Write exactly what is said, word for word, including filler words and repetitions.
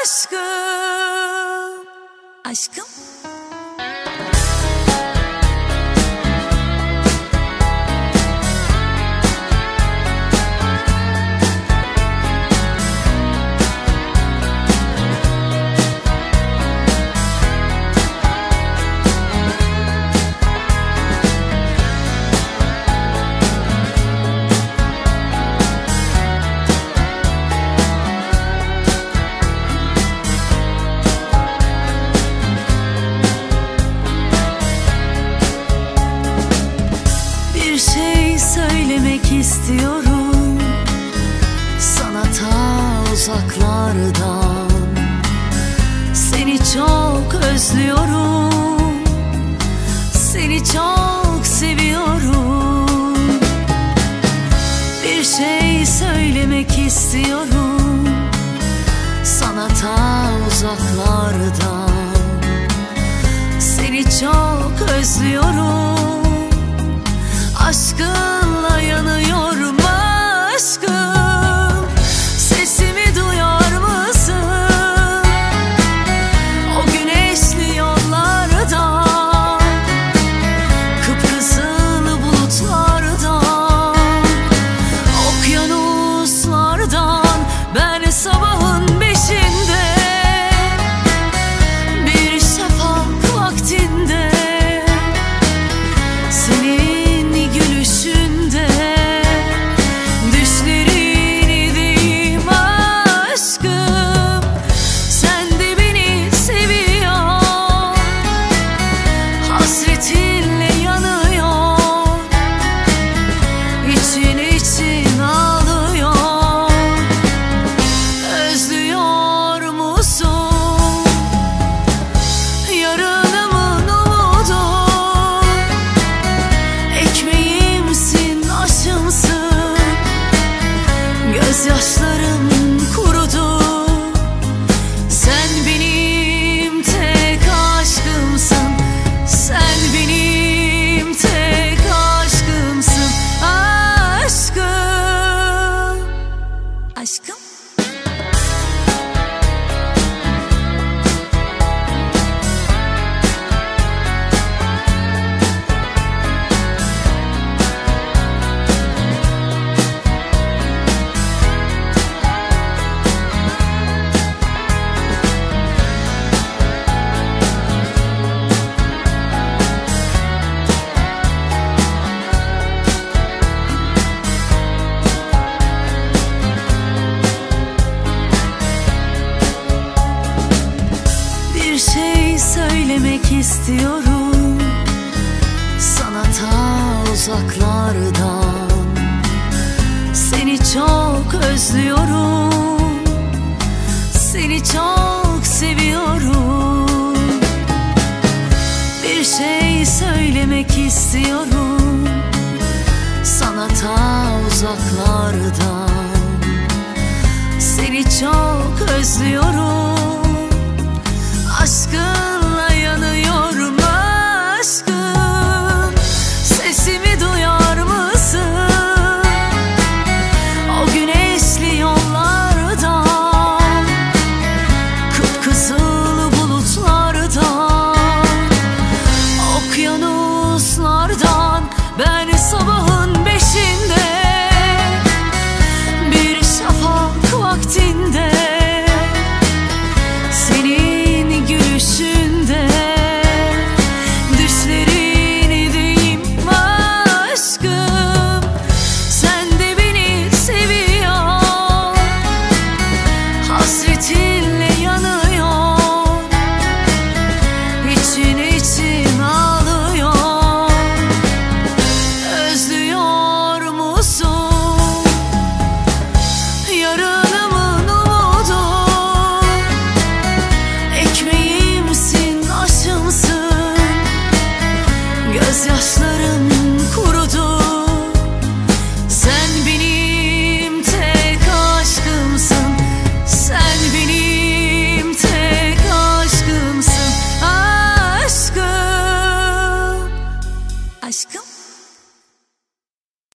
aşkım, aşkım. Bir şey söylemek istiyorum sana ta uzaklardan. Seni çok özlüyorum, seni çok seviyorum. Bir şey söylemek istiyorum sana ta uzaklardan. Seni çok özlüyorum, aşkınla yanıyorum aşkım. Sesimi duyar mısın? O güneşli yollardan, kıpkızıl bulutlardan, okyanuslardan. Ben sabahın beşinde, bir şafak vaktinde, senin gülüşünde, düşlerindeyim aşkım. Sen de beni seviyor, hasretinle yanıyor, için için ağlıyor. Özlüyor musun yarınımın umudu? Ekmeğimsin, aşımsın, gözyaşlarım kurudu. Sen benim tek aşkımsın, sen benim tek aşkımsın, aşkım, aşkım. Bir şey söylemek istiyorum sana ta uzaklardan. Seni çok özlüyorum, seni çok seviyorum. Bir şey söylemek istiyorum sana ta uzaklardan. Seni çok özlüyorum, aşkın